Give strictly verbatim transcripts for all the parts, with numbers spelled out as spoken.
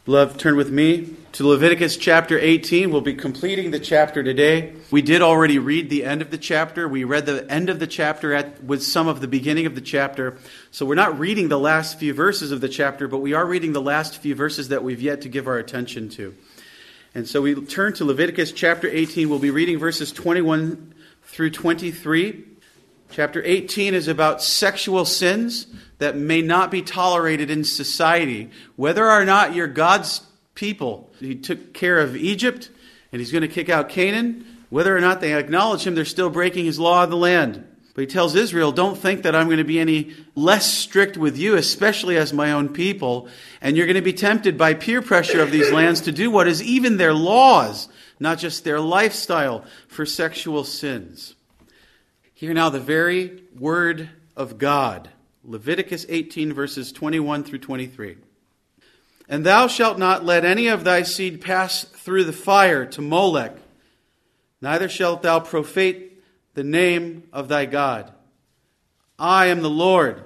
Love, turn with me to Leviticus chapter eighteen. We'll be completing the chapter today. We did already read the end of the chapter. We read the end of the chapter at, with some of the beginning of the chapter. So we're not reading the last few verses of the chapter, but we are reading the last few verses that we've yet to give our attention to. And so we turn to Leviticus chapter eighteen. We'll be reading verses twenty-one through twenty-three. Chapter eighteen is about sexual sins that may not be tolerated in society. Whether or not you're God's people, He took care of Egypt, and He's going to kick out Canaan. Whether or not they acknowledge Him, they're still breaking His law of the land. But He tells Israel, don't think that I'm going to be any less strict with you, especially as my own people. And you're going to be tempted by peer pressure of these lands to do what is even their laws, not just their lifestyle for sexual sins. Hear now the very word of God. Leviticus eighteen, verses twenty-one through twenty-three. And thou shalt not let any of thy seed pass through the fire to Molech, neither shalt thou profane the name of thy God. I am the Lord.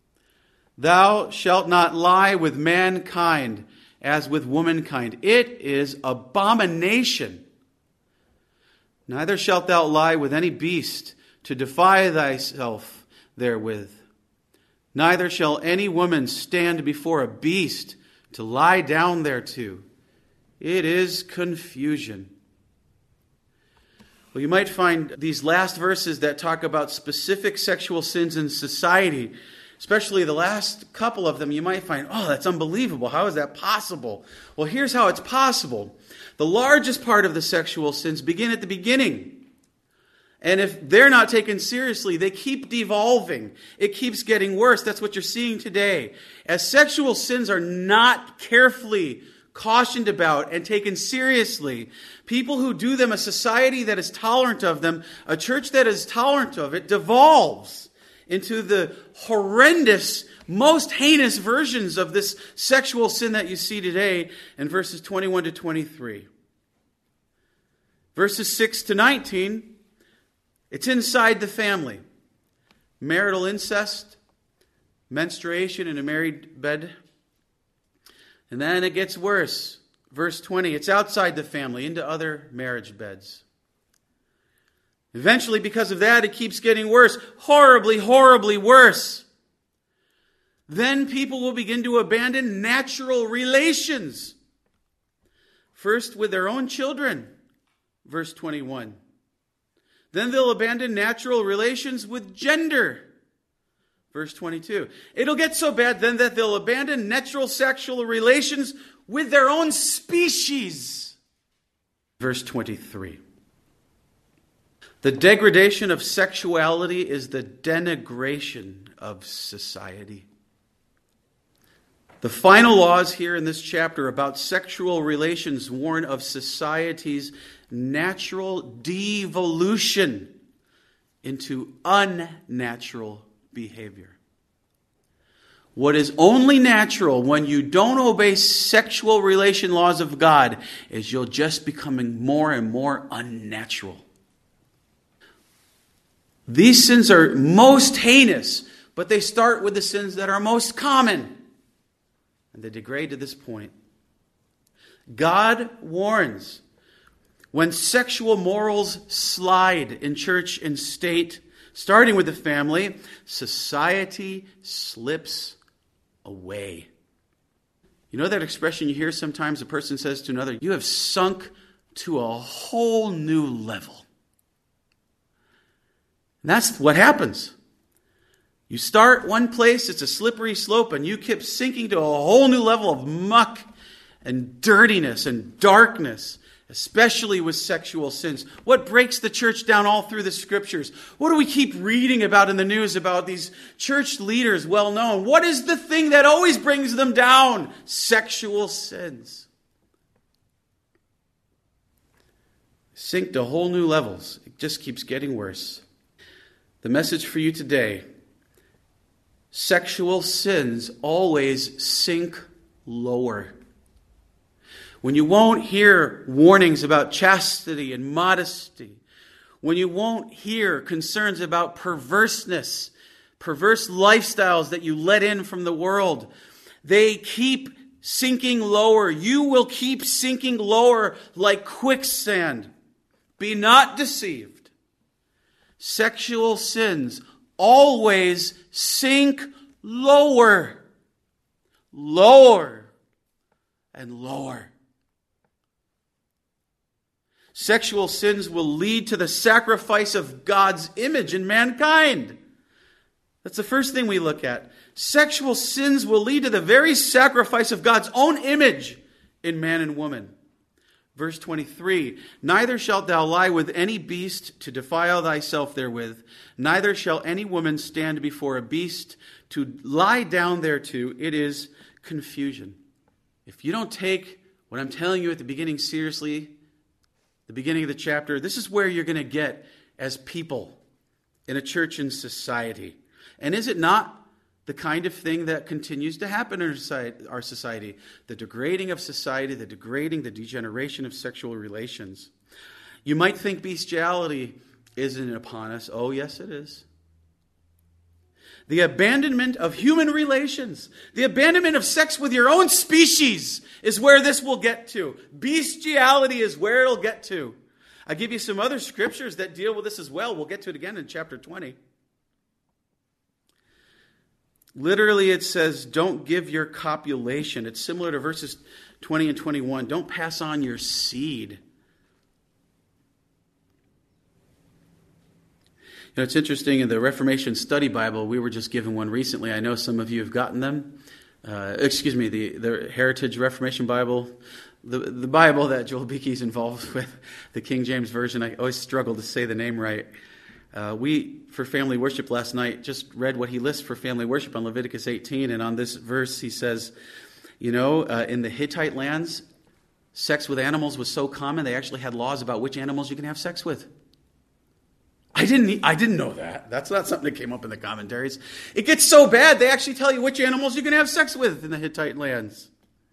Thou shalt not lie with mankind as with womankind. It is abomination. Neither shalt thou lie with any beast to defy thyself therewith. Neither shall any woman stand before a beast to lie down thereto. It is confusion. Well, you might find these last verses that talk about specific sexual sins in society, especially the last couple of them, you might find, oh, that's unbelievable. How is that possible? Well, here's how it's possible. The largest part of the sexual sins begin at the beginning. And if they're not taken seriously, they keep devolving. It keeps getting worse. That's what you're seeing today. As sexual sins are not carefully cautioned about and taken seriously, people who do them, a society that is tolerant of them, a church that is tolerant of it, devolves into the horrendous, most heinous versions of this sexual sin that you see today in verses twenty-one to twenty-three. Verses six to nineteen, it's inside the family. Marital incest, menstruation in a married bed. And then it gets worse. Verse twenty, it's outside the family, into other marriage beds. Eventually, because of that, it keeps getting worse. Horribly, horribly worse. Then people will begin to abandon natural relations. First with their own children. Verse twenty-one. Then they'll abandon natural relations with gender. Verse twenty-two. It'll get so bad then that they'll abandon natural sexual relations with their own species. Verse twenty-three. The degradation of sexuality is the denigration of society. The final laws here in this chapter about sexual relations warn of society's natural devolution into unnatural behavior. What is only natural when you don't obey sexual relation laws of God is you'll just becoming more and more unnatural. These sins are most heinous, but they start with the sins that are most common. And they degrade to this point. God warns, when sexual morals slide in church and state, starting with the family, society slips away. You know that expression you hear sometimes? A person says to another, you have sunk to a whole new level. And that's what happens. You start one place, it's a slippery slope, and you keep sinking to a whole new level of muck and dirtiness and darkness, especially with sexual sins. What breaks the church down all through the scriptures? What do we keep reading about in the news about these church leaders, well known? What is the thing that always brings them down? Sexual sins. Sink to whole new levels. It just keeps getting worse. The message for you today: sexual sins always sink lower. When you won't hear warnings about chastity and modesty, when you won't hear concerns about perverseness, perverse lifestyles that you let in from the world, they keep sinking lower. You will keep sinking lower like quicksand. Be not deceived. Sexual sins always sink lower, lower, and lower. Sexual sins will lead to the sacrifice of God's image in mankind. That's the first thing we look at. Sexual sins will lead to the very sacrifice of God's own image in man and woman. Verse twenty-three, neither shalt thou lie with any beast to defile thyself therewith, neither shall any woman stand before a beast to lie down thereto. It is confusion. If you don't take what I'm telling you at the beginning seriously, the beginning of the chapter, this is where you're going to get as people in a church and society. And is it not the kind of thing that continues to happen in our society? The degrading of society, the degrading, the degeneration of sexual relations. You might think bestiality isn't upon us. Oh, yes, it is. The abandonment of human relations, the abandonment of sex with your own species is where this will get to. Bestiality is where it'll get to. I'll give you some other scriptures that deal with this as well. We'll get to it again in chapter twenty. Literally, it says, don't give your copulation. It's similar to verses twenty and twenty-one. Don't pass on your seed. You know, it's interesting, in the Reformation Study Bible, we were just given one recently. I know some of you have gotten them. Uh, excuse me, the, the Heritage Reformation Bible, the, the Bible that Joel Beakey's involved with, the King James Version. I always struggle to say the name right. Uh, we, for family worship last night, just read what he lists for family worship on Leviticus eighteen. And on this verse, he says, you know, uh, in the Hittite lands, sex with animals was so common, they actually had laws about which animals you can have sex with. I didn't I didn't know that. That's not something that came up in the commentaries. It gets so bad, they actually tell you which animals you can have sex with in the Hittite lands.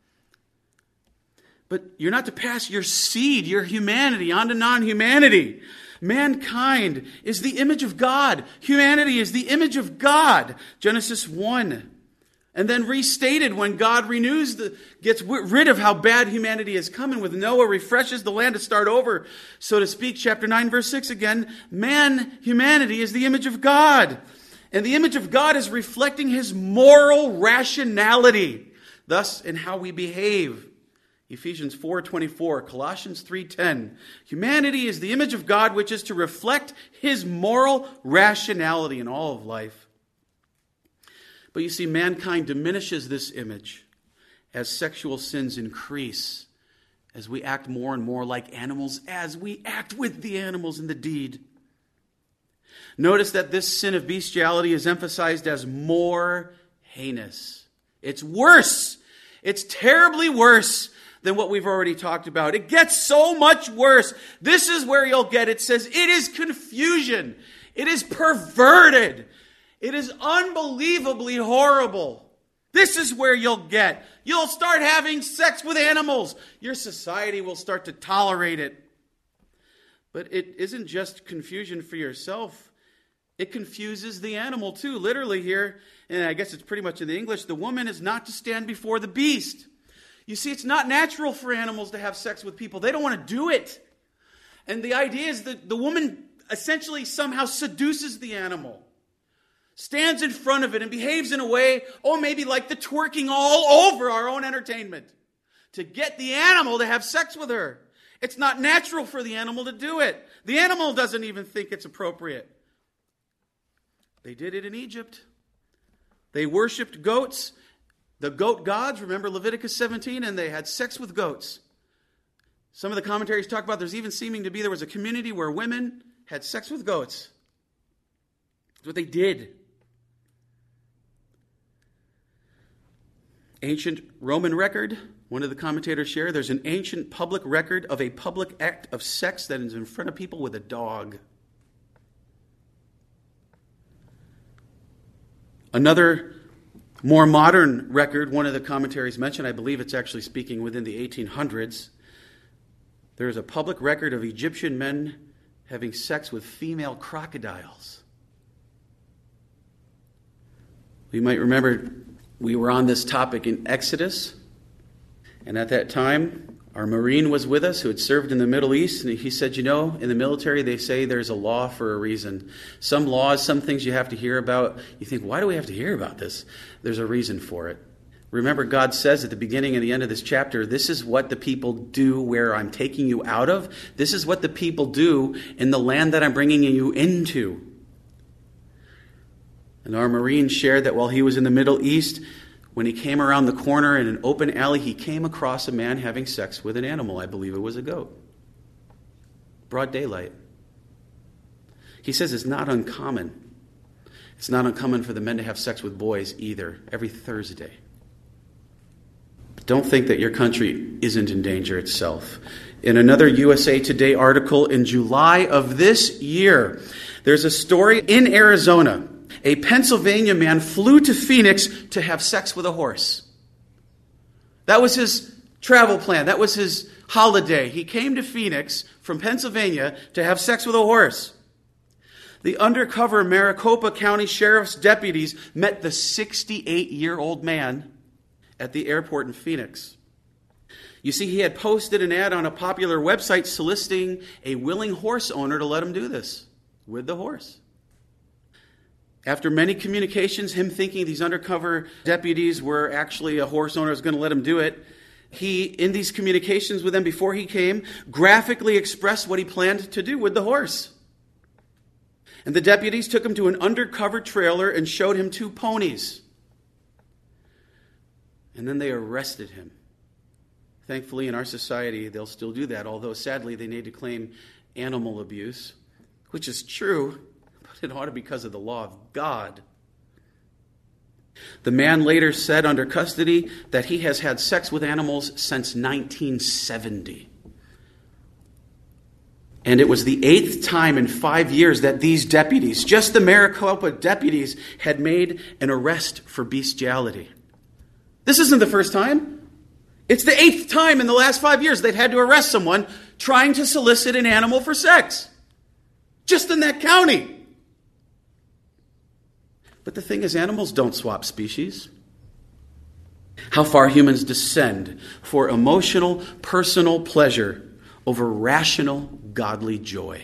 But you're not to pass your seed, your humanity, on to non-humanity. Mankind is the image of God. Humanity is the image of God. Genesis one. And then restated when God renews, the, gets rid of how bad humanity has come, and with Noah refreshes the land to start over, so to speak. Chapter nine, verse six again. Man, humanity is the image of God. And the image of God is reflecting his moral rationality, thus in how we behave. Ephesians four twenty-four, Colossians three ten. Humanity is the image of God, which is to reflect his moral rationality in all of life. But you see, mankind diminishes this image as sexual sins increase, as we act more and more like animals, as we act with the animals in the deed. Notice that this sin of bestiality is emphasized as more heinous. It's worse. It's terribly worse than what we've already talked about. It gets so much worse. This is where you'll get it. It says it is confusion. It is perverted. It is unbelievably horrible. This is where you'll get. You'll start having sex with animals. Your society will start to tolerate it. But it isn't just confusion for yourself. It confuses the animal too. Literally here, and I guess it's pretty much in the English, the woman is not to stand before the beast. You see, it's not natural for animals to have sex with people. They don't want to do it. And the idea is that the woman essentially somehow seduces the animal, stands in front of it and behaves in a way, oh, maybe like the twerking all over our own entertainment, to get the animal to have sex with her. It's not natural for the animal to do it. The animal doesn't even think it's appropriate. They did it in Egypt. They worshipped goats, the goat gods, remember Leviticus seventeen, and they had sex with goats. Some of the commentaries talk about there's even seeming to be there was a community where women had sex with goats. That's what they did. Ancient Roman record, one of the commentators share, there's an ancient public record of a public act of sex that is in front of people with a dog. Another more modern record, one of the commentaries mentioned, I believe it's actually speaking within the eighteen hundreds. There is a public record of Egyptian men having sex with female crocodiles. We might remember we were on this topic in Exodus. And at that time, our Marine was with us who had served in the Middle East, and he said, you know, in the military they say there's a law for a reason. Some laws, some things you have to hear about. You think, why do we have to hear about this? There's a reason for it. Remember, God says at the beginning and the end of this chapter, this is what the people do where I'm taking you out of. This is what the people do in the land that I'm bringing you into. And our Marine shared that while he was in the Middle East, when he came around the corner in an open alley, he came across a man having sex with an animal. I believe it was a goat. Broad daylight. He says it's not uncommon. It's not uncommon for the men to have sex with boys either, every Thursday. But don't think that your country isn't in danger itself. In another U S A Today article in July of this year, there's a story in Arizona. A Pennsylvania man flew to Phoenix to have sex with a horse. That was his travel plan. That was his holiday. He came to Phoenix from Pennsylvania to have sex with a horse. The undercover Maricopa County Sheriff's deputies met the sixty-eight-year-old man at the airport in Phoenix. You see, he had posted an ad on a popular website soliciting a willing horse owner to let him do this with the horse. After many communications, him thinking these undercover deputies were actually a horse owner was going to let him do it, he, in these communications with them before he came, graphically expressed what he planned to do with the horse. And the deputies took him to an undercover trailer and showed him two ponies. And then they arrested him. Thankfully, in our society, they'll still do that, although sadly they need to claim animal abuse, which is true. It ought to be because of the law of God. The man later said under custody that he has had sex with animals since nineteen seventy. And it was the eighth time in five years that these deputies, just the Maricopa deputies, had made an arrest for bestiality. This isn't the first time. It's the eighth time in the last five years they've had to arrest someone trying to solicit an animal for sex. Just in that county. But the thing is, animals don't swap species. How far humans descend for emotional, personal pleasure over rational, godly joy.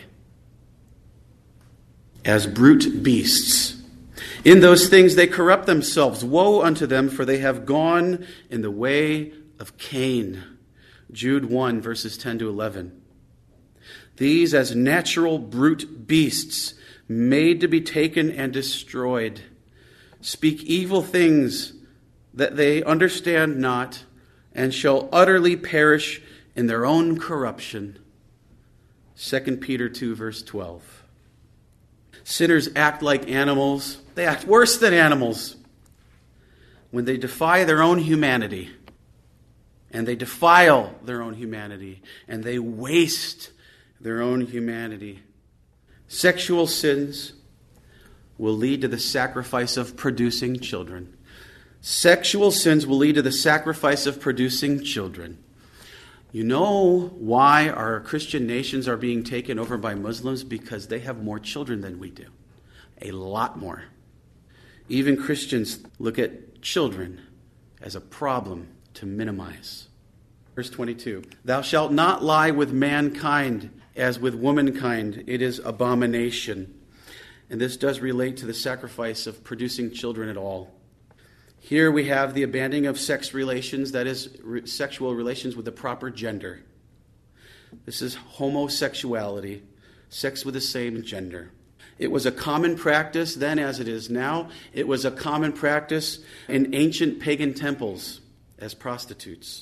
As brute beasts. In those things they corrupt themselves. Woe unto them, for they have gone in the way of Cain. Jude one, verses ten to eleven. These as natural brute beasts, made to be taken and destroyed, speak evil things that they understand not, and shall utterly perish in their own corruption. Second Peter two, verse twelve. Sinners act like animals. They act worse than animals when they defy their own humanity, and they defile their own humanity, and they waste their own humanity. Sexual sins will lead to the sacrifice of producing children. Sexual sins will lead to the sacrifice of producing children. You know why our Christian nations are being taken over by Muslims? Because they have more children than we do. A lot more. Even Christians look at children as a problem to minimize. Verse twenty-two, thou shalt not lie with mankind as with womankind. It is abomination. And this does relate to the sacrifice of producing children at all. Here we have the abandoning of sex relations, that is, re- sexual relations with the proper gender. This is homosexuality, sex with the same gender. It was a common practice then as it is now. It was a common practice in ancient pagan temples as prostitutes.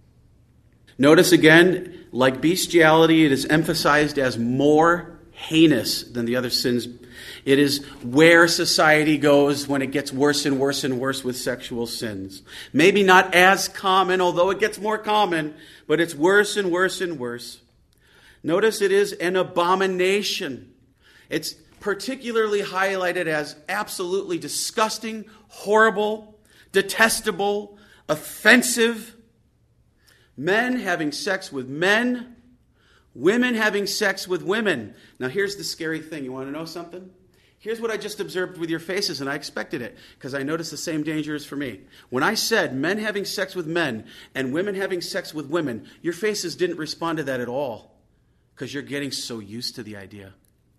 Notice again, like bestiality, it is emphasized as more heinous than the other sins. It is where society goes when it gets worse and worse and worse with sexual sins. Maybe not as common, although it gets more common, but it's worse and worse and worse. Notice it is an abomination. It's particularly highlighted as absolutely disgusting, horrible, detestable, offensive. Men having sex with men, women having sex with women. Now here's the scary thing. You want to know something? Here's what I just observed with your faces, and I expected it, because I noticed the same dangers for me. When I said men having sex with men and women having sex with women, your faces didn't respond to that at all, because you're getting so used to the idea.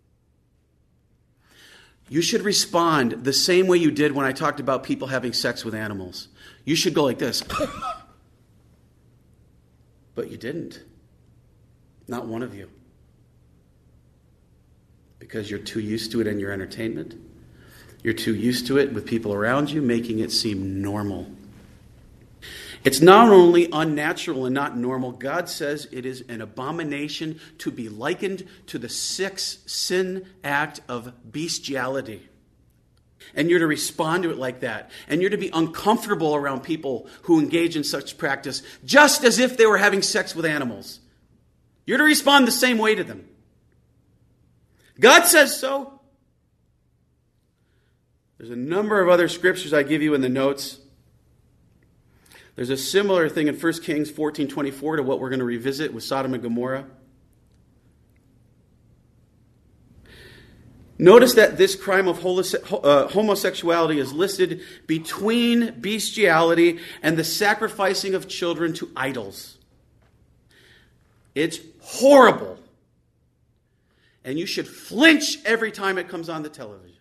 You should respond the same way you did when I talked about people having sex with animals. You should go like this. But you didn't. Not one of you. Because you're too used to it in your entertainment. You're too used to it with people around you, making it seem normal. It's not only unnatural and not normal, God says it is an abomination to be likened to the sixth sin act of bestiality. And you're to respond to it like that. And you're to be uncomfortable around people who engage in such practice, just as if they were having sex with animals. You're to respond the same way to them. God says so. There's a number of other scriptures I give you in the notes. There's a similar thing in First Kings fourteen twenty-four to what we're going to revisit with Sodom and Gomorrah. Notice that this crime of homosexuality is listed between bestiality and the sacrificing of children to idols. It's horrible. And you should flinch every time it comes on the television.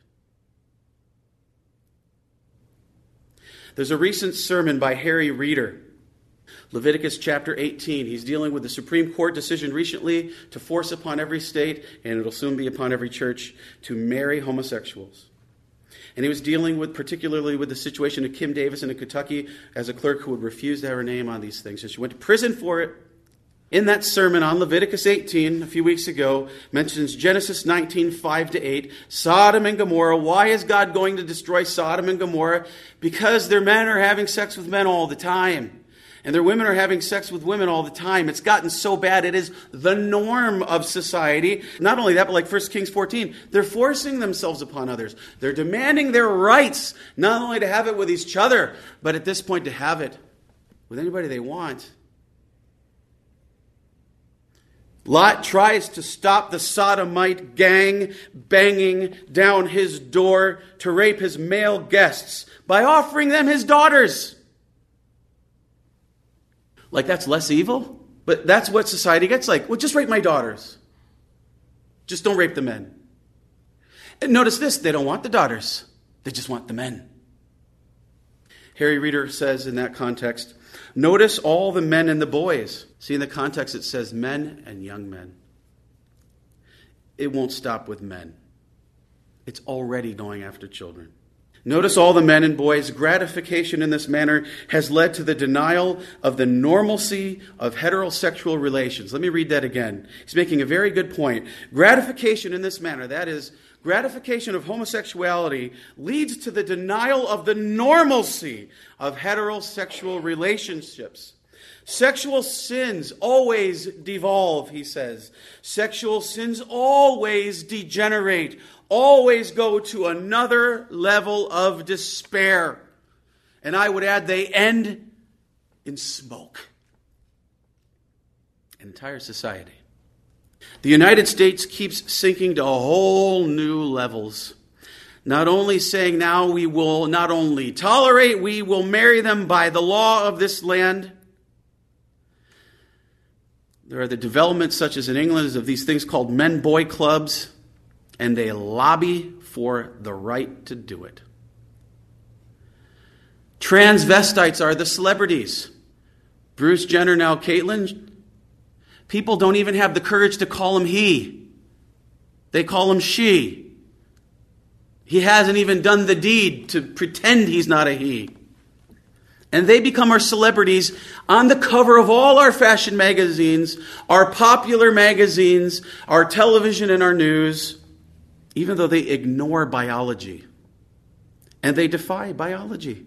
There's a recent sermon by Harry Reeder, Leviticus chapter eighteen. He's dealing with the Supreme Court decision recently to force upon every state, and it'll soon be upon every church, to marry homosexuals. And he was dealing with, particularly with the situation of Kim Davison in Kentucky as a clerk who would refuse to have her name on these things. And she went to prison for it. In that sermon on Leviticus eighteen, a few weeks ago, mentions Genesis nineteen, five to eight, Sodom and Gomorrah. Why is God going to destroy Sodom and Gomorrah? Because their men are having sex with men all the time. And their women are having sex with women all the time. It's gotten so bad, it is the norm of society. Not only that, but like First Kings fourteen, they're forcing themselves upon others. They're demanding their rights, not only to have it with each other, but at this point to have it with anybody they want. Lot tries to stop the sodomite gang banging down his door to rape his male guests by offering them his daughters. Like that's less evil? But that's what society gets like. Well, just rape my daughters. Just don't rape the men. And notice this, they don't want the daughters. They just want the men. Harry Reeder says in that context, notice all the men and the boys. See, in the context it says men and young men. It won't stop with men. It's already going after children. Notice all the men and boys. Gratification in this manner has led to the denial of the normalcy of heterosexual relations. Let me read that again. He's making a very good point. Gratification in this manner, that is, gratification of homosexuality, leads to the denial of the normalcy of heterosexual relationships. Sexual sins always devolve, he says. Sexual sins always degenerate, always go to another level of despair. And I would add, they end in smoke. An entire society. The United States keeps sinking to whole new levels. Not only saying now we will not only tolerate, we will marry them by the law of this land. There are the developments such as in England of these things called men-boy clubs, and they lobby for the right to do it. Transvestites are the celebrities. Bruce Jenner, now Caitlyn. People don't even have the courage to call him he. They call him she. He hasn't even done the deed to pretend he's not a he. And they become our celebrities on the cover of all our fashion magazines, our popular magazines, our television and our news, even though they ignore biology. And they defy biology.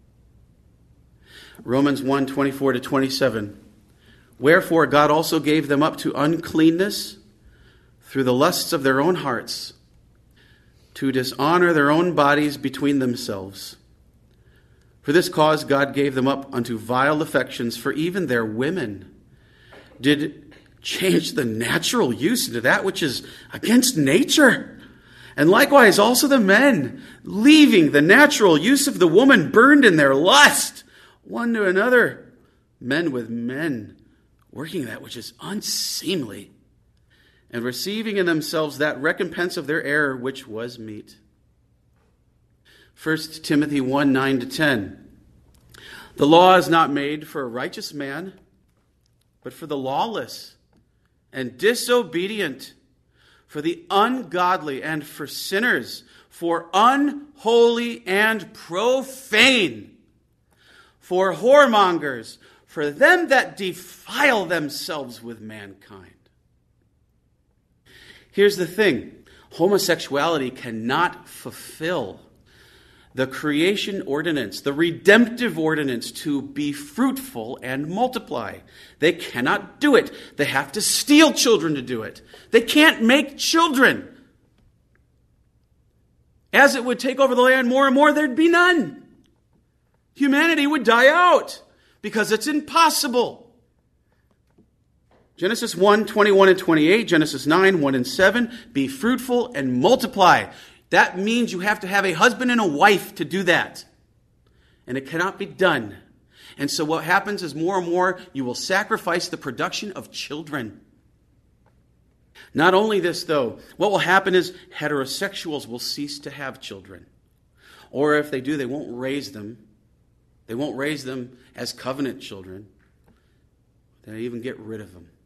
Romans one, twenty-four to twenty-seven. Wherefore God also gave them up to uncleanness through the lusts of their own hearts, to dishonor their own bodies between themselves. For this cause God gave them up unto vile affections, for even their women did change the natural use into that which is against nature, And likewise also the men, leaving the natural use of the woman, burned in their lust one to another, men with men, working that which is unseemly, and receiving in themselves that recompense of their error which was meet. First Timothy one, nine to ten. The law is not made for a righteous man, but for the lawless and disobedient, for the ungodly and for sinners, for unholy and profane, for whoremongers, for them that defile themselves with mankind. Here's the thing. Homosexuality cannot fulfill the creation ordinance, the redemptive ordinance to be fruitful and multiply. They cannot do it. They have to steal children to do it. They can't make children. As it would take over the land more and more, there'd be none. Humanity would die out because it's impossible. Genesis one, twenty-one and twenty-eight, Genesis nine, one and seven, be fruitful and multiply. That means you have to have a husband and a wife to do that. And it cannot be done. And so what happens is more and more you will sacrifice the production of children. Not only this, though, what will happen is heterosexuals will cease to have children. Or if they do, they won't raise them. They won't raise them as covenant children. They'll even get rid of them.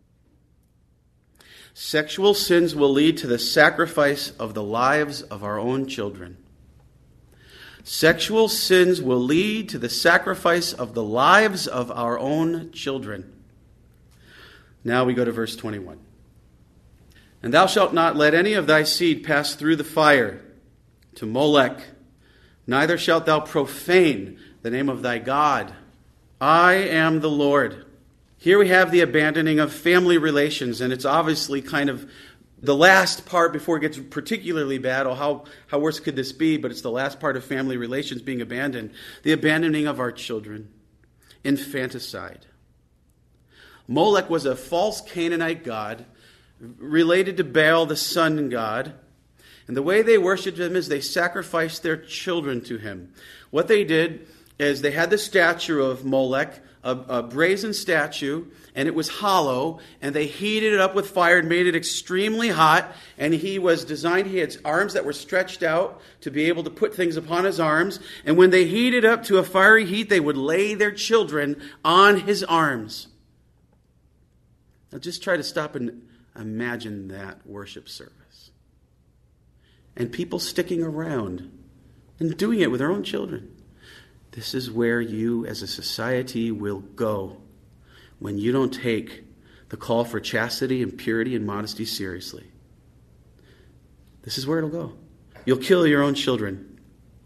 Sexual sins will lead to the sacrifice of the lives of our own children. Sexual sins will lead to the sacrifice of the lives of our own children. Now we go to verse twenty-one. And thou shalt not let any of thy seed pass through the fire to Molech, neither shalt thou profane the name of thy God. I am the Lord. Here we have the abandoning of family relations, and it's obviously kind of the last part before it gets particularly bad. Oh, how, how worse could this be? But it's the last part of family relations being abandoned. The abandoning of our children. Infanticide. Molech was a false Canaanite god related to Baal, the sun god. And the way they worshipped him is they sacrificed their children to him. What they did is they had the statue of Molech, a, a brazen statue, and it was hollow, and they heated it up with fire and made it extremely hot, and he was designed, he had arms that were stretched out to be able to put things upon his arms, and when they heated up to a fiery heat, they would lay their children on his arms. Now just try to stop and imagine that worship service. And people sticking around and doing it with their own children. This is where you as a society will go when you don't take the call for chastity and purity and modesty seriously. This is where it'll go. You'll kill your own children.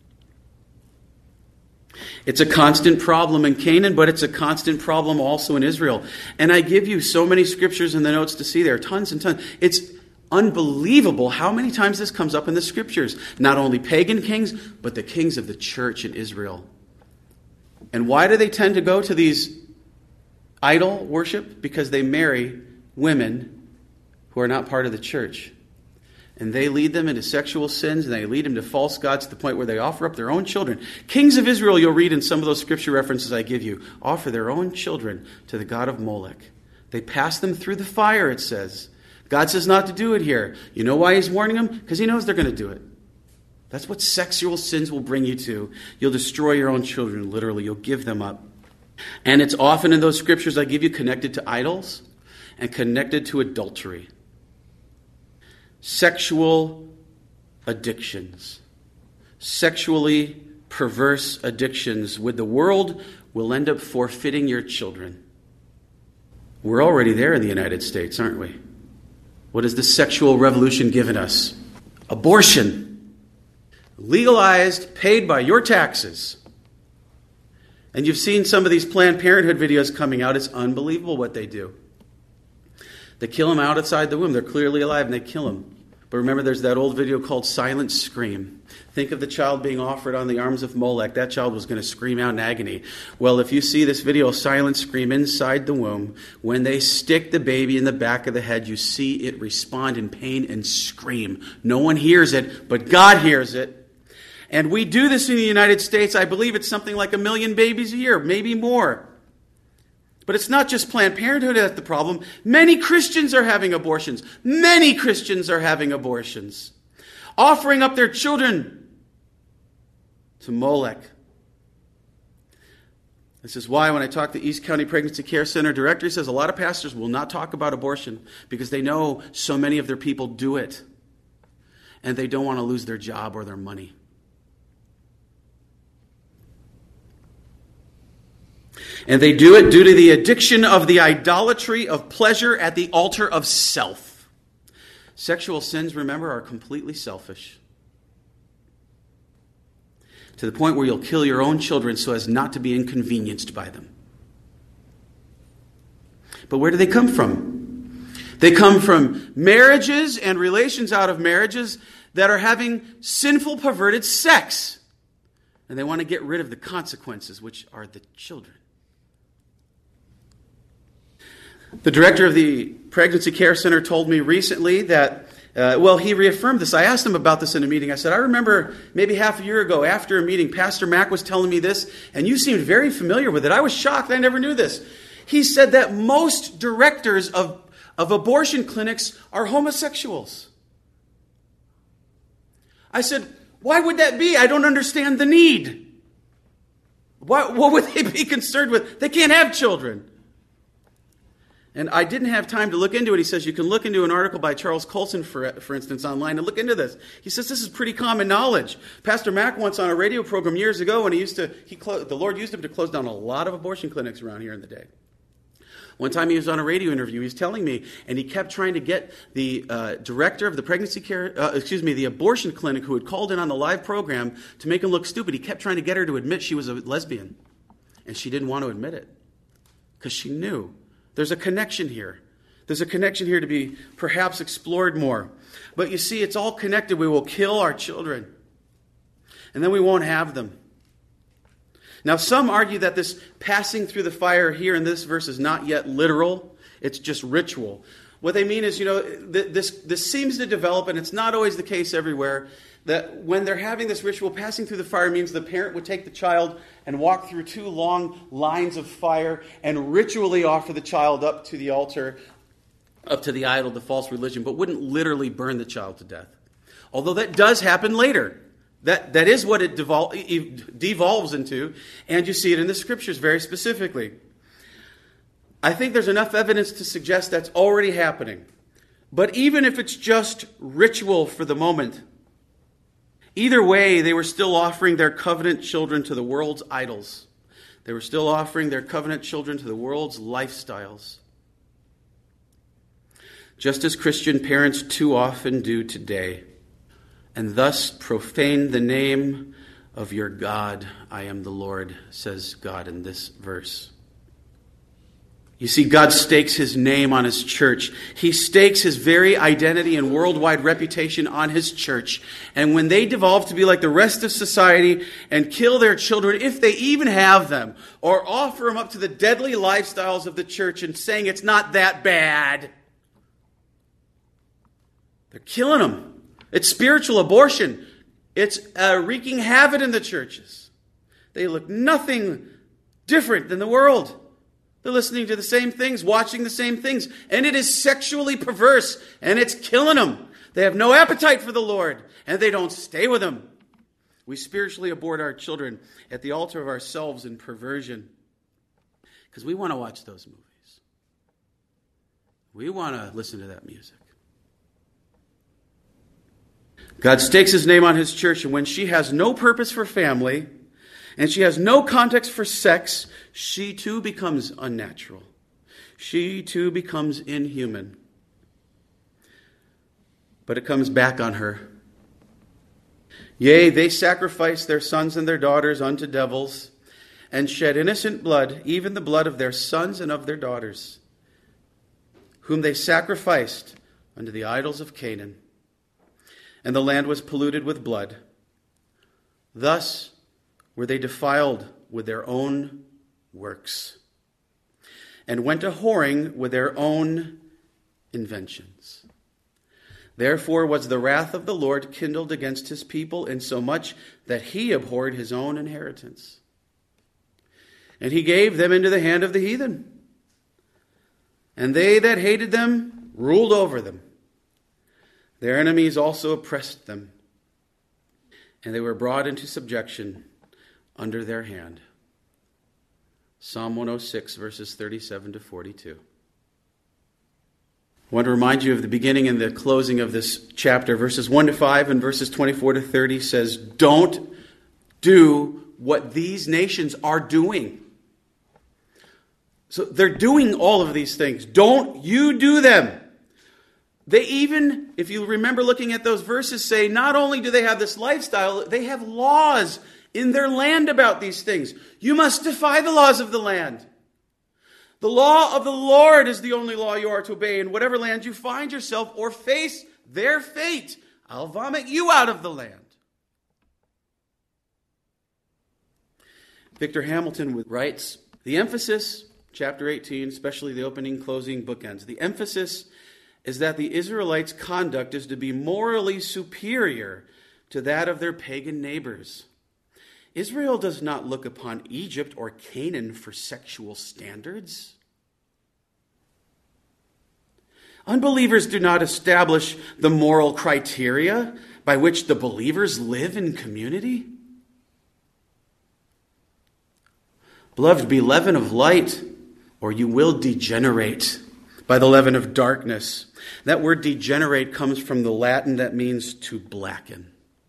It's a constant problem in Canaan, but it's a constant problem also in Israel. And I give you so many scriptures in the notes to see there, tons and tons. It's unbelievable how many times this comes up in the scriptures. Not only pagan kings, but the kings of the church in Israel. And why do they tend to go to these idol worship? Because they marry women who are not part of the church. And they lead them into sexual sins, and they lead them to false gods to the point where they offer up their own children. Kings of Israel, you'll read in some of those scripture references I give you, offer their own children to the god of Molech. They pass them through the fire, it says. God says not to do it here. You know why he's warning them? Because he knows they're going to do it. That's what sexual sins will bring you to. You'll destroy your own children, literally. You'll give them up. And it's often in those scriptures I give you connected to idols and connected to adultery. Sexual addictions. Sexually perverse addictions with the world will end up forfeiting your children. We're already there in the United States, aren't we? What has the sexual revolution given us? Abortion. Legalized, paid by your taxes. And you've seen some of these Planned Parenthood videos coming out. It's unbelievable what they do. They kill them outside the womb. They're clearly alive and they kill them. But remember, there's that old video called Silent Scream. Think of the child being offered on the arms of Molech. That child was going to scream out in agony. Well, if you see this video, Silent Scream, inside the womb, when they stick the baby in the back of the head, you see it respond in pain and scream. No one hears it, but God hears it. And we do this in the United States. I believe it's something like a million babies a year, maybe more. But it's not just Planned Parenthood that's the problem. Many Christians are having abortions. Many Christians are having abortions. Offering up their children to Molech. This is why when I talk to the East County Pregnancy Care Center director, he says a lot of pastors will not talk about abortion because they know so many of their people do it. And they don't want to lose their job or their money. And they do it due to the addiction of the idolatry of pleasure at the altar of self. Sexual sins, remember, are completely selfish. To the point where you'll kill your own children so as not to be inconvenienced by them. But where do they come from? They come from marriages and relations out of marriages that are having sinful, perverted sex. And they want to get rid of the consequences, which are the children. The director of the Pregnancy Care Center told me recently that, uh, well, he reaffirmed this. I asked him about this in a meeting. I said, I remember maybe half a year ago after a meeting, Pastor Mack was telling me this, and you seemed very familiar with it. I was shocked. I never knew this. He said that most directors of, of abortion clinics are homosexuals. I said, why would that be? I don't understand the need. Why, what would they be concerned with? They can't have children. And I didn't have time to look into it. He says you can look into an article by Charles Colson, for, for instance, online and look into this. He says this is pretty common knowledge. Pastor Mack once on a radio program years ago, when he used to, he clo- the Lord used him to close down a lot of abortion clinics around here in the day. One time he was on a radio interview. He was telling me, and he kept trying to get the uh, director of the pregnancy care, uh, excuse me, the abortion clinic who had called in on the live program to make him look stupid. He kept trying to get her to admit she was a lesbian, and she didn't want to admit it because she knew. There's a connection here. There's a connection here to be perhaps explored more. But you see, it's all connected. We will kill our children, and then we won't have them. Now, some argue that this passing through the fire here in this verse is not yet literal. It's just ritual. What they mean is, you know, th- this, this seems to develop, and it's not always the case everywhere, that when they're having this ritual, passing through the fire means the parent would take the child and walk through two long lines of fire and ritually offer the child up to the altar, up to the idol, the false religion, but wouldn't literally burn the child to death. Although that does happen later. That, that is what it devol- it devolves into, and you see it in the Scriptures very specifically. I think there's enough evidence to suggest that's already happening. But even if it's just ritual for the moment, either way, they were still offering their covenant children to the world's idols. They were still offering their covenant children to the world's lifestyles. Just as Christian parents too often do today. And thus profane the name of your God. I am the Lord, says God in this verse. You see, God stakes his name on his church. He stakes his very identity and worldwide reputation on his church. And when they devolve to be like the rest of society and kill their children, if they even have them, or offer them up to the deadly lifestyles of the church and saying it's not that bad, they're killing them. It's spiritual abortion. It's uh, wreaking havoc in the churches. They look nothing different than the world. They're listening to the same things, watching the same things, and it is sexually perverse, and it's killing them. They have no appetite for the Lord, and they don't stay with him. We spiritually abort our children at the altar of ourselves in perversion because we want to watch those movies. We want to listen to that music. God stakes his name on his church, and when she has no purpose for family, and she has no context for sex, she too becomes unnatural. She too becomes inhuman. But it comes back on her. Yea, they sacrifice their sons and their daughters unto devils, and shed innocent blood, even the blood of their sons and of their daughters, whom they sacrificed unto the idols of Canaan. and the land was polluted with blood. Thus were they defiled with their own works, and went a whoring with their own inventions. Therefore was the wrath of the Lord kindled against his people, insomuch that he abhorred his own inheritance. And he gave them into the hand of the heathen, and they that hated them ruled over them. Their enemies also oppressed them, and they were brought into subjection under their hand. Psalm one oh six, verses thirty-seven to forty-two. I want to remind you of the beginning and the closing of this chapter. Verses one to five and verses twenty-four to thirty says, don't do what these nations are doing. So they're doing all of these things. Don't you do them. They even, if you remember looking at those verses, say not only do they have this lifestyle, they have laws in their land about these things. You must defy the laws of the land. The law of the Lord is the only law you are to obey in whatever land you find yourself or face their fate. I'll vomit you out of the land. Victor Hamilton writes, the emphasis, chapter eighteen, especially the opening, closing bookends, the emphasis is that the Israelites' conduct is to be morally superior to that of their pagan neighbors. Israel does not look upon Egypt or Canaan for sexual standards. Unbelievers do not establish the moral criteria by which the believers live in community. Beloved, be leaven of light, or you will degenerate by the leaven of darkness. That word degenerate comes from the Latin that means to blacken.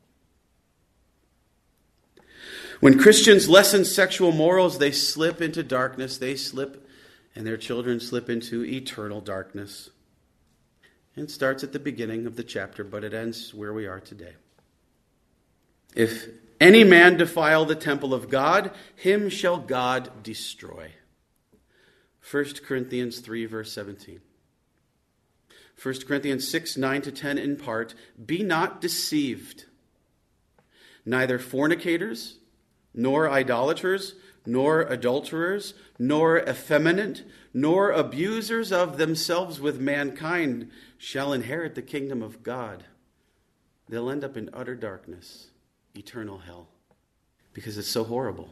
When Christians lessen sexual morals, they slip into darkness. They slip, and their children slip into eternal darkness. It starts at the beginning of the chapter, but it ends where we are today. If any man defile the temple of God, him shall God destroy. First Corinthians three, verse seventeen. First Corinthians six, nine to ten in part. Be not deceived. Neither fornicators, nor idolaters, nor adulterers, nor effeminate, nor abusers of themselves with mankind shall inherit the kingdom of God. They'll end up in utter darkness, eternal hell, because it's so horrible.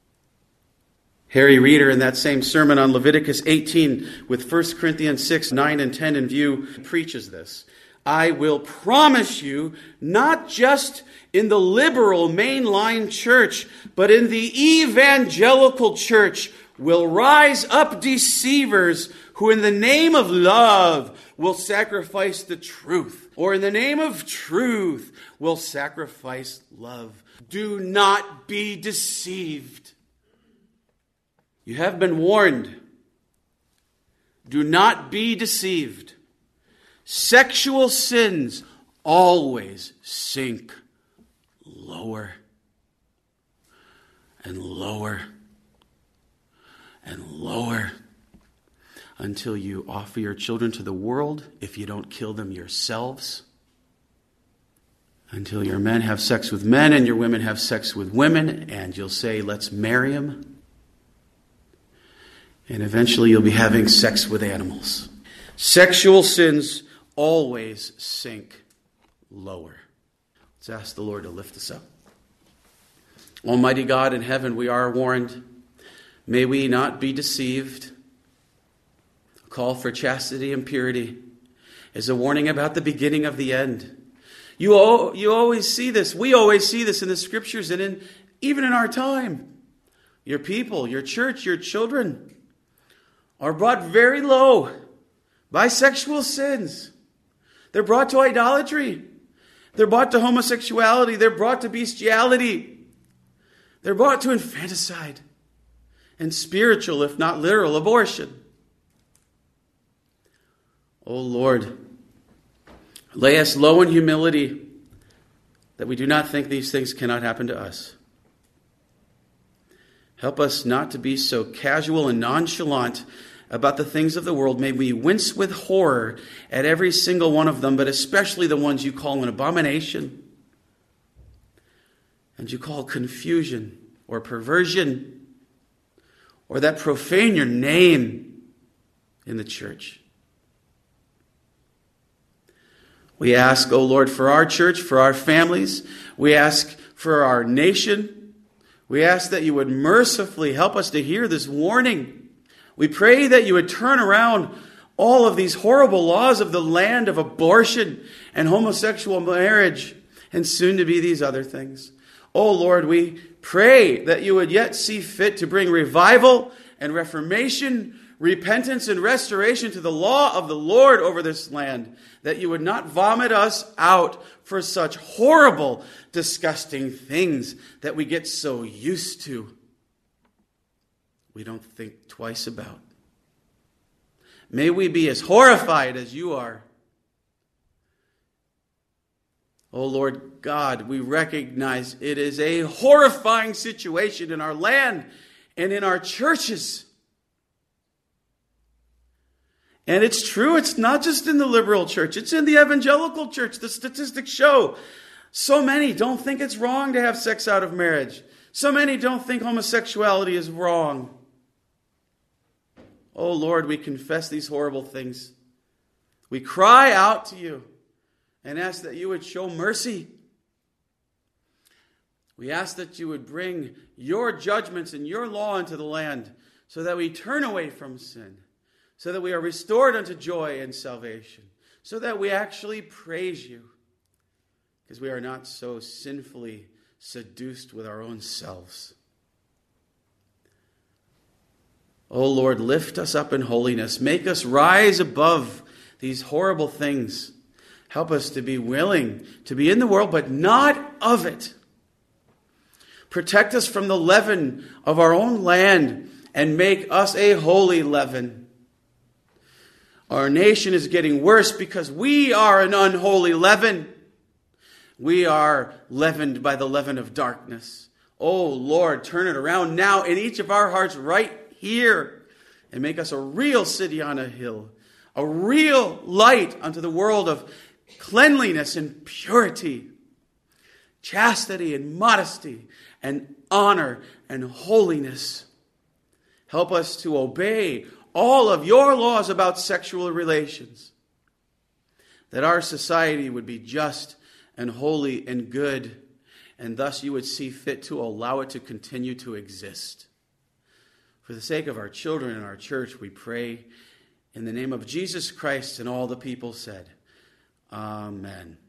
Harry Reeder, in that same sermon on Leviticus eighteen, with First Corinthians six, nine, and ten in view, preaches this. I will promise you, not just in the liberal mainline church, but in the evangelical church will rise up deceivers who in the name of love will sacrifice the truth, or in the name of truth will sacrifice love. Do not be deceived. You have been warned. Do not be deceived. Sexual sins always sink lower and lower and lower until you offer your children to the world if you don't kill them yourselves. Until your men have sex with men and your women have sex with women, and you'll say, let's marry them. And eventually you'll be having sex with animals. Sexual sins always sink lower. Let's ask the Lord to lift us up. Almighty God in heaven, we are warned. May we not be deceived. A call for chastity and purity is a warning about the beginning of the end. You, o- you always see this. We always see this in the scriptures and in even in our time. Your people, your church, your children are brought very low by sexual sins. They're brought to idolatry. They're brought to homosexuality. They're brought to bestiality. They're brought to infanticide and spiritual, if not literal, abortion. Oh Lord, lay us low in humility that we do not think these things cannot happen to us. Help us not to be so casual and nonchalant about the things of the world, may we wince with horror at every single one of them, but especially the ones you call an abomination and you call confusion or perversion or that profane your name in the church. We ask, O Lord, for our church, for our families. We ask for our nation. We ask that you would mercifully help us to hear this warning. We pray that you would turn around all of these horrible laws of the land of abortion and homosexual marriage and soon to be these other things. Oh Lord, we pray that you would yet see fit to bring revival and reformation, repentance and restoration to the law of the Lord over this land, that you would not vomit us out for such horrible, disgusting things that we get so used to we don't think twice about. May we be as horrified as you are. Oh Lord God, we recognize it is a horrifying situation in our land and in our churches. And it's true, it's not just in the liberal church, it's in the evangelical church. The statistics show so many don't think it's wrong to have sex out of marriage. So many don't think homosexuality is wrong. Oh Lord, we confess these horrible things. We cry out to you and ask that you would show mercy. We ask that you would bring your judgments and your law into the land so that we turn away from sin, so that we are restored unto joy and salvation, so that we actually praise you, because we are not so sinfully seduced with our own selves. O Lord, lift us up in holiness. Make us rise above these horrible things. Help us to be willing to be in the world, but not of it. Protect us from the leaven of our own land and make us a holy leaven. Our nation is getting worse because we are an unholy leaven. We are leavened by the leaven of darkness. Oh Lord, turn it around now in each of our hearts right here and make us a real city on a hill, a real light unto the world of cleanliness and purity, chastity and modesty and honor and holiness. Help us to obey all of your laws about sexual relations, that our society would be just and holy and good, and thus you would see fit to allow it to continue to exist. For the sake of our children and our church, we pray in the name of Jesus Christ, and all the people said, Amen.